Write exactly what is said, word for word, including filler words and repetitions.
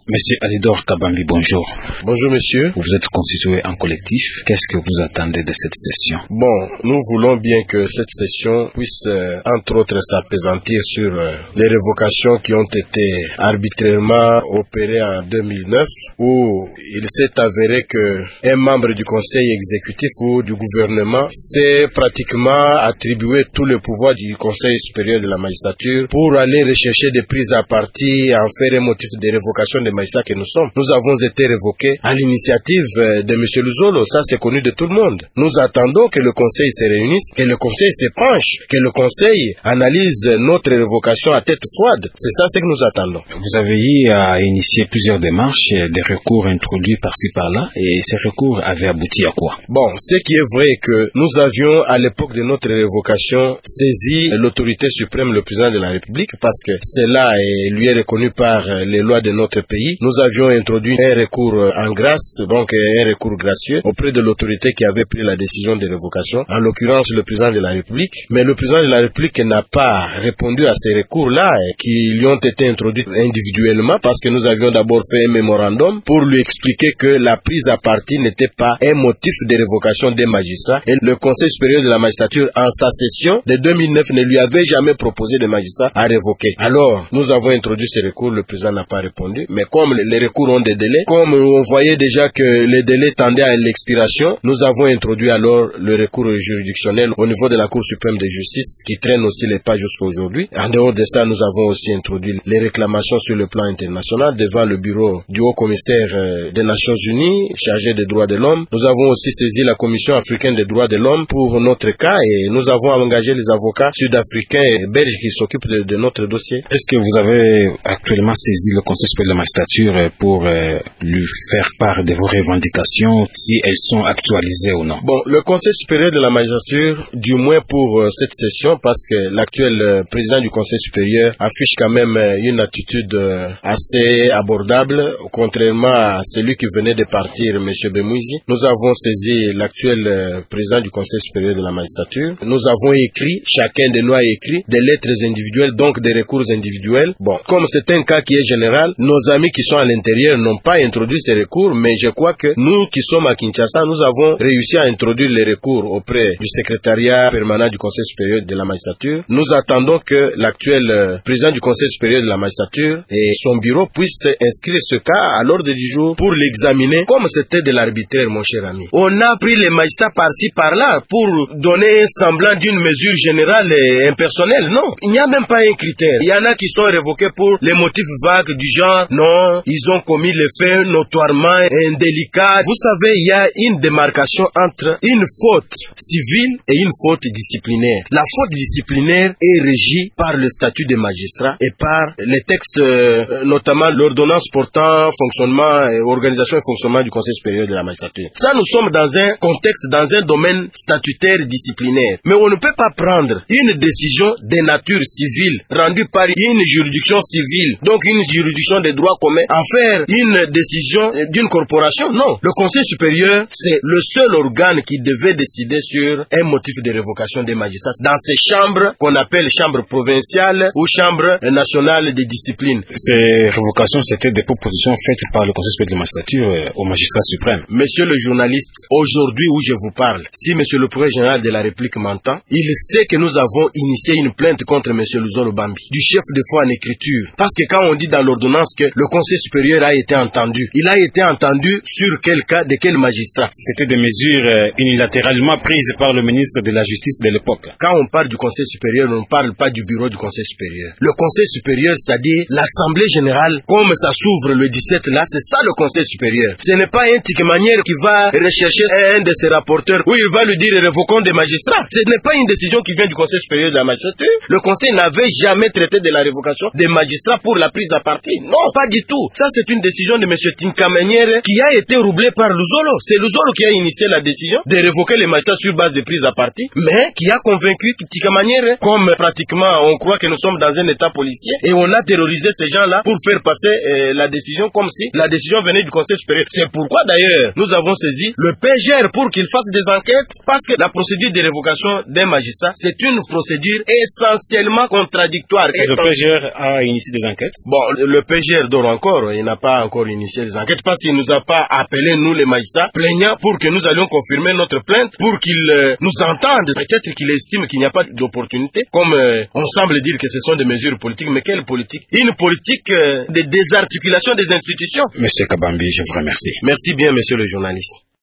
Monsieur Alidor Kabambi, bonjour. Bonjour monsieur. Vous êtes constitué en collectif. Qu'est-ce que vous attendez de cette session? Bon, nous voulons bien que cette session puisse, euh, entre autres, s'appesantir sur euh, les révocations qui ont été arbitrairement opérées en deux mille neuf, où il s'est avéré que un membre du conseil exécutif ou du gouvernement s'est pratiquement attribué tout le pouvoir du conseil supérieur de la magistrature pour aller rechercher des prises à partie, en faire un motif de révocation des magistrats que nous sommes. Nous avons été révoqués à l'initiative de M. Luzolo, ça c'est connu de tout le monde. Nous attendons que le conseil se réunisse, que le conseil se penche, que le conseil analyse notre révocation à tête froide. C'est ça ce que nous attendons. Vous avez eu à initier plusieurs démarches, des recours introduits par-ci par-là, et ces recours avaient abouti à quoi? Bon, ce qui est vrai est que nous avions à l'époque de notre révocation saisi l'autorité suprême, le président de la République, parce que cela est, lui est reconnu par les lois de notre pays. Nous avions introduit un recours en grâce, donc un recours gracieux, auprès de l'autorité qui avait pris la décision de révocation, en l'occurrence le président de la République. Mais le président de la République n'a pas répondu à ces recours-là, qui lui ont été introduits individuellement, parce que nous avions d'abord fait un mémorandum pour lui expliquer que la prise à partie n'était pas un motif de révocation des magistrats. Et le Conseil supérieur de la magistrature, en sa session de deux mille neuf, ne lui avait jamais proposé de magistrats à révoquer. Alors, nous avons introduit ces recours, le président n'a pas répondu. Mais comme les recours ont des délais, comme on voyait déjà que les délais tendaient à l'expiration, nous avons introduit alors le recours juridictionnel au niveau de la Cour suprême de justice, qui traîne aussi les pas jusqu'à aujourd'hui. En dehors de ça, nous avons aussi introduit les réclamations sur le plan international devant le bureau du haut commissaire des Nations Unies, chargé des droits de l'homme. Nous avons aussi saisi la Commission africaine des droits de l'homme pour notre cas, et nous avons engagé les avocats sud-africains et belges qui s'occupent de, de notre dossier. Est-ce que vous avez actuellement saisi le Conseil supérieur de la magistrature pour euh, lui faire part de vos revendications, si elles sont actualisées ou non? Bon, le Conseil supérieur de la magistrature, du moins pour euh, cette session, parce que l'actuel euh, président du Conseil supérieur affiche quand même euh, une attitude euh, assez abordable, contrairement à celui qui venait de partir, M. Bemouizi. Nous avons saisi l'actuel euh, président du Conseil supérieur de la magistrature. Nous avons écrit, chacun de nous a écrit, des lettres individuelles, donc des recours individuels. Bon, comme c'est un cas qui est général, nos amis qui sont à l'intérieur n'ont pas introduit ces recours, mais je crois que nous qui sommes à Kinshasa, nous avons réussi à introduire les recours auprès du secrétariat permanent du Conseil supérieur de la magistrature. Nous attendons que l'actuel euh, président du Conseil supérieur de la magistrature et son bureau puissent inscrire ce cas à l'ordre du jour pour l'examiner comme c'était de l'arbitraire, mon cher ami. On a pris les magistrats par-ci par-là pour donner un semblant d'une mesure générale et impersonnelle. Non, il n'y a même pas un critère. Il y en a qui sont révoqués pour les motifs vagues du genre, non, ils ont commis les faits notoirement indélicats. Vous savez, il y a une démarcation entre une faute civile et une faute disciplinaire. La faute disciplinaire est régie par le statut des magistrats et par les textes, euh, notamment l'ordonnance portant fonctionnement, et organisation et fonctionnement du Conseil supérieur de la magistrature. Ça, nous sommes dans un contexte, dans un domaine statutaire disciplinaire. Mais on ne peut pas prendre une décision de nature civile rendue par une juridiction civile, donc une juridiction de droit commun, en faire une décision d'une corporation. Non. Le Conseil supérieur, c'est le seul organe qui devait décider sur un motif de révocation des magistrats dans ces chambres qu'on appelle chambres provinciales ou chambres nationales de discipline. Ces révocations, c'était des propositions faites par le Conseil supérieur de la magistrature euh, au magistrat suprême. Monsieur le journaliste, aujourd'hui où je vous parle, si monsieur le procureur général de la République m'entend, il sait que nous avons initié une plainte contre monsieur Luzolo Bambi, du chef de foi en écriture. Parce que quand on dit dans l'ordonnance que le Conseil supérieur a été entendu, il a été entendu sur quel cas, de quel magistrat? C'était des mesures euh, unilatéralement prises par le ministre de la Justice de l'époque. Quand on parle du Conseil supérieur, on ne parle pas du bureau du Conseil supérieur. Le Conseil supérieur, c'est-à-dire l'Assemblée générale, comme ça s'ouvre le dix-sept là, c'est ça le Conseil supérieur. Ce n'est pas un tic-manière qui va rechercher un de ses rapporteurs où il va lui dire révoquons des magistrats. Ce n'est pas une décision qui vient du Conseil supérieur de la magistrature. Le Conseil n'avait jamais traité de la révocation des magistrats pour la prise à partie. Non, pas du tout. Ça, c'est une décision de M. Tinkamaniere qui a été roublée par Luzolo. C'est Luzolo qui a initié la décision de révoquer les magistrats sur base de prise à partie, mais qui a convaincu Tinkamaniere, comme pratiquement on croit que nous sommes dans un état policier, et on a terrorisé ces gens-là pour faire passer euh, la décision comme si la décision venait du Conseil supérieur. C'est pourquoi d'ailleurs nous avons saisi le P G R pour qu'il fasse des enquêtes, parce que la procédure de révocation d'un magistrat, c'est une procédure essentiellement contradictoire. Et le P G R a initié des enquêtes? Bon, le P G R dont encore, il n'a pas encore initié les enquêtes parce qu'il nous a pas appelé, nous les Maïssa, plaignants pour que nous allions confirmer notre plainte, pour qu'il euh, nous entende. Peut-être qu'il estime qu'il n'y a pas d'opportunité, comme euh, on semble dire que ce sont des mesures politiques. Mais quelle politique? Une politique euh, de désarticulation des institutions. Monsieur Kabambi, je vous remercie. Merci bien, monsieur le journaliste.